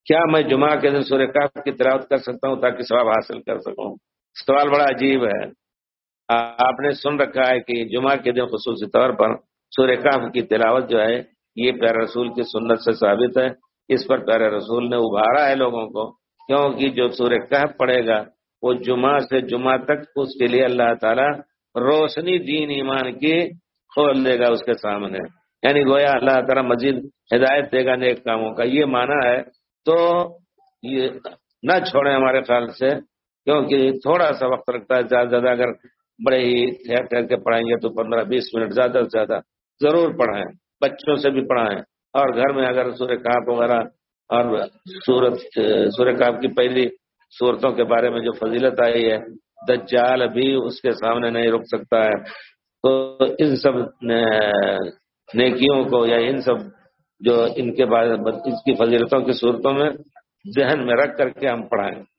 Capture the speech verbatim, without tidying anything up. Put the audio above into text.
کیا میں جمعہ کے دن سورہ کہف کی تلاوت کر سکتا ہوں تاکہ ثواب حاصل کر سکوں؟ سوال بڑا عجیب ہے. آپ نے سن رکھا ہے کہ جمعہ کے دن خصوصی طور پر سورہ کہف کی تلاوت جو ہے یہ پیارے رسول کی سنت سے ثابت ہے. اس پر پیارے رسول نے ابھارا ہے لوگوں کو، کیونکہ جو سورہ کہف پڑھے گا وہ جمعہ سے جمعہ تک اس کے لیے اللہ تعالیٰ روشنی دین ایمان کی کھول دے گا اس کے سامنے. یعنی گویا اللہ تعالیٰ مزید ہدایت دے گا نیک کاموں کا، یہ معنی ہے. تو یہ نہ چھوڑیں ہمارے خیال سے، کیونکہ تھوڑا سا وقت رکھتا ہے. زیادہ زیادہ اگر بڑے ہی ٹھہر ٹھہر کے پڑھائیں گے تو پندرہ بیس منٹ زیادہ سے زیادہ ضرور پڑھائیں، بچوں سے بھی پڑھائیں. اور گھر میں اگر سورہ کہف وغیرہ اور سورت سورہ کہف کی پہلی صورتوں کے بارے میں جو فضیلت آئی ہے، دجال بھی اس کے سامنے نہیں رک سکتا ہے. تو ان سب نیکیوں کو یا ان سب جو ان کے بارے اس کی فضیلتوں کی صورتوں میں ذہن میں رکھ کر کے ہم پڑھائیں.